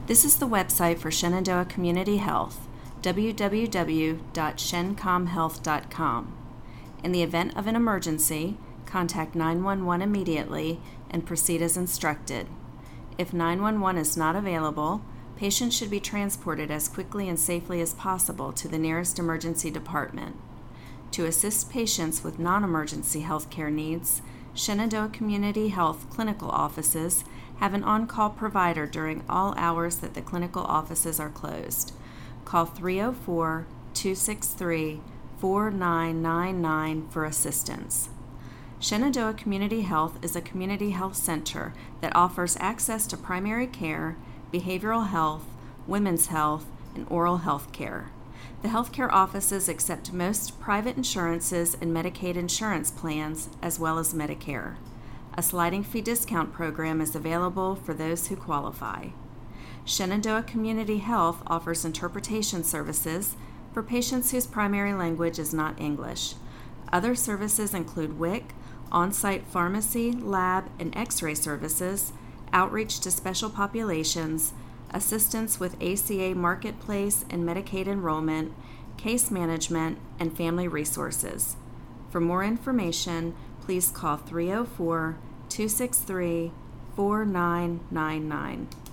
This is the website for Shenandoah Community Health, www.shencomhealth.com. In the event of an emergency, contact 911 immediately and proceed as instructed. If 911 is not available, patients should be transported as quickly and safely as possible to the nearest emergency department. To assist patients with non-emergency healthcare needs, Shenandoah Community Health clinical offices have an on-call provider during all hours that the clinical offices are closed. Call 304-263-4999 for assistance. Shenandoah Community Health is a community health center that offers access to primary care, behavioral health, women's health, and oral health care. The healthcare offices accept most private insurances and Medicaid insurance plans, as well as Medicare. A sliding fee discount program is available for those who qualify. Shenandoah Community Health offers interpretation services for patients whose primary language is not English. Other services include WIC, on-site pharmacy, lab, and x-ray services, outreach to special populations, assistance with ACA Marketplace and Medicaid enrollment, case management, and family resources. For more information, please call 304-263-4999.